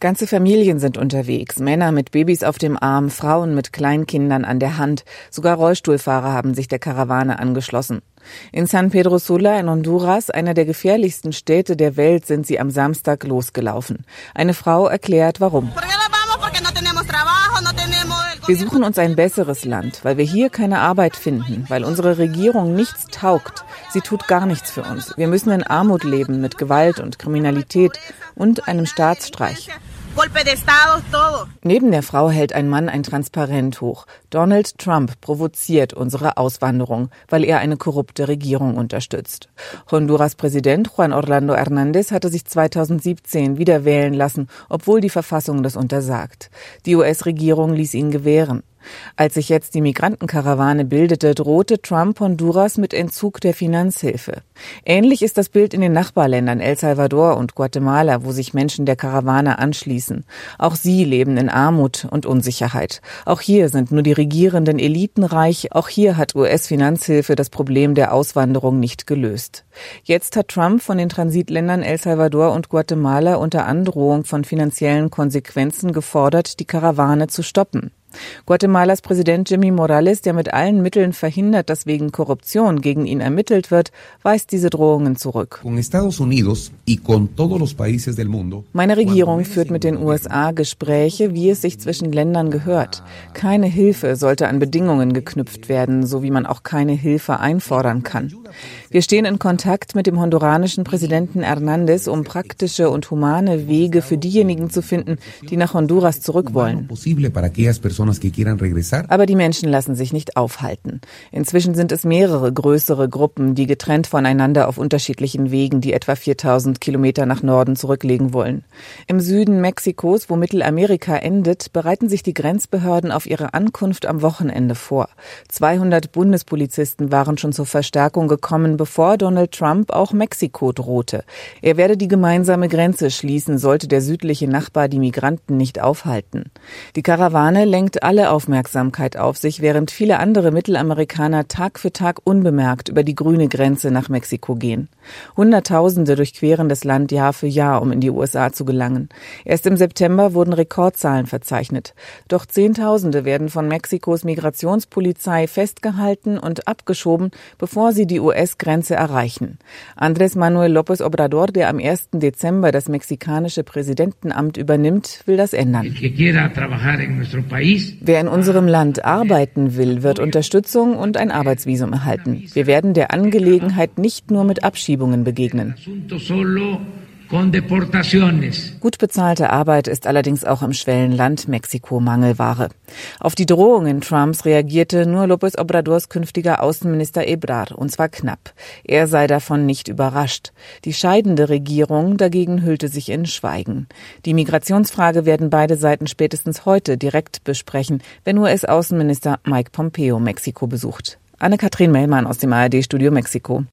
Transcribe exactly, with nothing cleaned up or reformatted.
Ganze Familien sind unterwegs, Männer mit Babys auf dem Arm, Frauen mit Kleinkindern an der Hand, sogar Rollstuhlfahrer haben sich der Karawane angeschlossen. In San Pedro Sula in Honduras, einer der gefährlichsten Städte der Welt, sind sie am Samstag losgelaufen. Eine Frau erklärt, warum. Wir suchen uns ein besseres Land, weil wir hier keine Arbeit finden, weil unsere Regierung nichts taugt. Sie tut gar nichts für uns. Wir müssen in Armut leben, mit Gewalt und Kriminalität und einem Staatsstreich. Neben der Frau hält ein Mann ein Transparent hoch. Donald Trump provoziert unsere Auswanderung, weil er eine korrupte Regierung unterstützt. Honduras Präsident Juan Orlando Hernández hatte sich zweitausendsiebzehn wieder wählen lassen, obwohl die Verfassung das untersagt. Die U S-Regierung ließ ihn gewähren. Als sich jetzt die Migrantenkarawane bildete, drohte Trump Honduras mit Entzug der Finanzhilfe. Ähnlich ist das Bild in den Nachbarländern El Salvador und Guatemala, wo sich Menschen der Karawane anschließen. Auch sie leben in Armut und Unsicherheit. Auch hier sind nur die regierenden Eliten reich. Auch hier hat U S-Finanzhilfe das Problem der Auswanderung nicht gelöst. Jetzt hat Trump von den Transitländern El Salvador und Guatemala unter Androhung von finanziellen Konsequenzen gefordert, die Karawane zu stoppen. Guatemalas Präsident Jimmy Morales, der mit allen Mitteln verhindert, dass wegen Korruption gegen ihn ermittelt wird, weist diese Drohungen zurück. Meine Regierung führt mit den U S A Gespräche, wie es sich zwischen Ländern gehört. Keine Hilfe sollte an Bedingungen geknüpft werden, so wie man auch keine Hilfe einfordern kann. Wir stehen in Kontakt mit dem honduranischen Präsidenten Hernández, um praktische und humane Wege für diejenigen zu finden, die nach Honduras zurück wollen. Aber die Menschen lassen sich nicht aufhalten. Inzwischen sind es mehrere größere Gruppen, die getrennt voneinander auf unterschiedlichen Wegen die etwa viertausend Kilometer nach Norden zurücklegen wollen. Im Süden Mexikos, wo Mittelamerika endet, bereiten sich die Grenzbehörden auf ihre Ankunft am Wochenende vor. zweihundert Bundespolizisten waren schon zur Verstärkung gekommen, bevor Donald Trump auch Mexiko drohte. Er werde die gemeinsame Grenze schließen, sollte der südliche Nachbar die Migranten nicht aufhalten. Die Karawane lenkt alle Aufmerksamkeit auf sich, während viele andere Mittelamerikaner Tag für Tag unbemerkt über die grüne Grenze nach Mexiko gehen. Hunderttausende durchqueren das Land Jahr für Jahr, um in die U S A zu gelangen. Erst im September wurden Rekordzahlen verzeichnet. Doch Zehntausende werden von Mexikos Migrationspolizei festgehalten und abgeschoben, bevor sie die U S-Grenze erreichen. Andrés Manuel López Obrador, der am ersten Dezember das mexikanische Präsidentenamt übernimmt, will das ändern. Wer in unserem Land arbeiten will, wird Unterstützung und ein Arbeitsvisum erhalten. Wir werden der Angelegenheit nicht nur mit Abschiebungen begegnen. Gut bezahlte Arbeit ist allerdings auch im Schwellenland Mexiko Mangelware. Auf die Drohungen Trumps reagierte nur López Obradors künftiger Außenminister Ebrard, und zwar knapp. Er sei davon nicht überrascht. Die scheidende Regierung dagegen hüllte sich in Schweigen. Die Migrationsfrage werden beide Seiten spätestens heute direkt besprechen, wenn U S-Außenminister Mike Pompeo Mexiko besucht. Anne-Kathrin Mellmann aus dem A R D-Studio Mexiko.